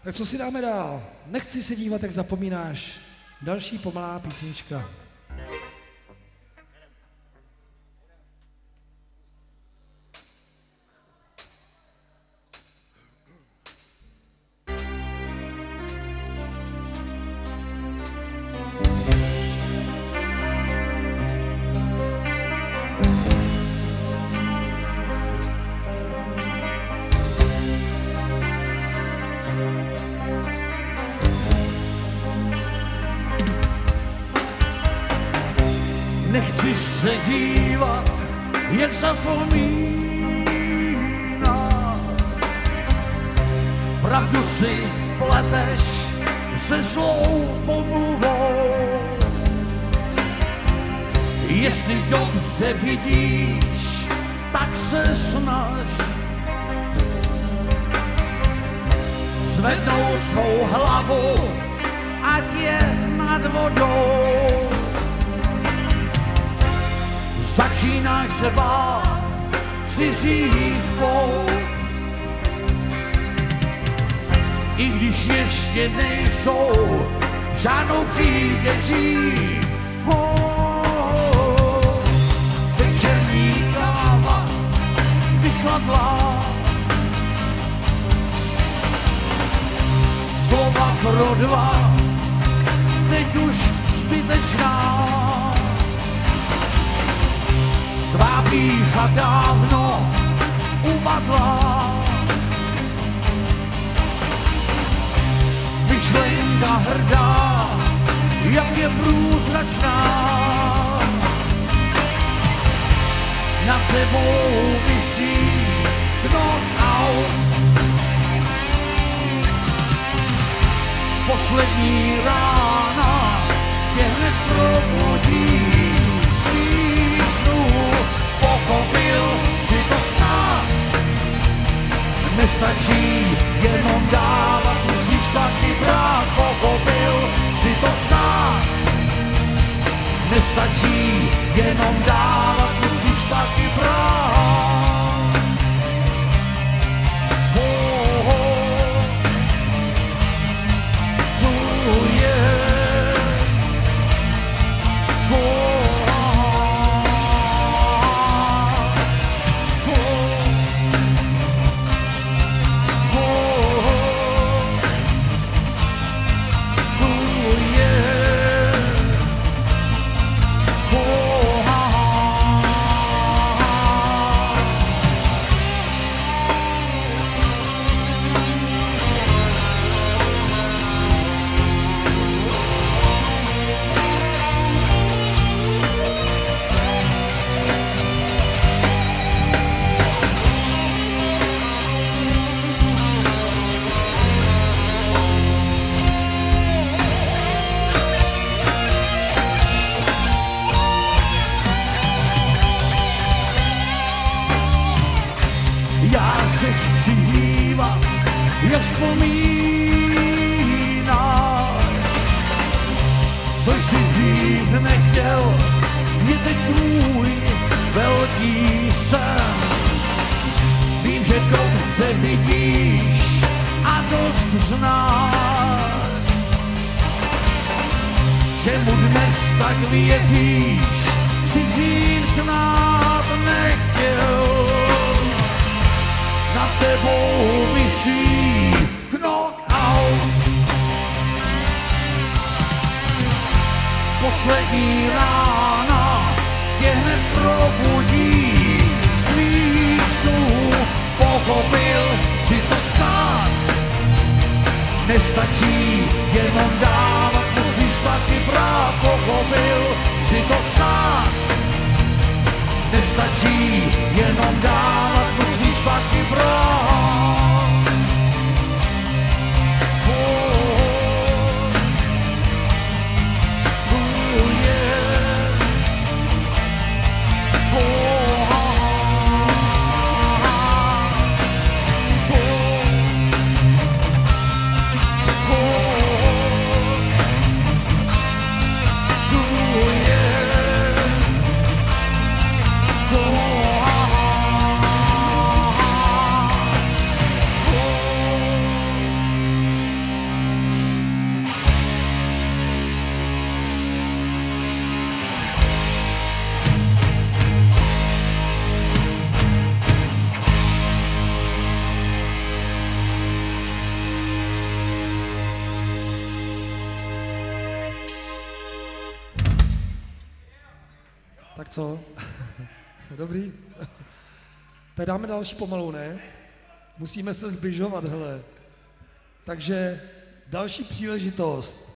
Tak co si dáme dál? Nechci se dívat, jak zapomínáš. Další pomalá písnička. Nechci se dívat, jak zapomíná. Pravdu si pleteš se zlou pomluvou. Jestli dobře vidíš, tak se snaž zvednout svou hlavu, ať je nad vodou. Začínáš se bát cizích vod, i když ještě nejsou žádnou přítěží. Večerní káva vychladlá, slova pro dva, teď už zbytečná. Tvá pýcha dávno uvadla, myšlenka hrdá, jak je průzračná. Nad tebou visí knockout, poslední rána tě hned probudí z tvých snů. Pochopil si to snad, nestačí jenom dávat, musíš taky brát. Pochopil si to snad, nestačí jenom dávat, musíš taky brát. Já se chci dívat, jak vzpomínáš, což si dřív nechtěl, je teď tvůj velký sen. Vím, že dobře vidíš a dost znáš, čemu dnes tak věříš, si dřív snad nechtěl. Nad tebou visí knockout, poslední rána tě hned probudí z tvých snů. Pochopil si to snad, nestačí jenom dávat, musíš taky brát. Pochopil si to snad, nestačí jenom dávat, musíš taky brát. Tak co? Dobrý? Tak dáme další pomalu, ne? Musíme se zbližovat, hele. Takže další příležitost.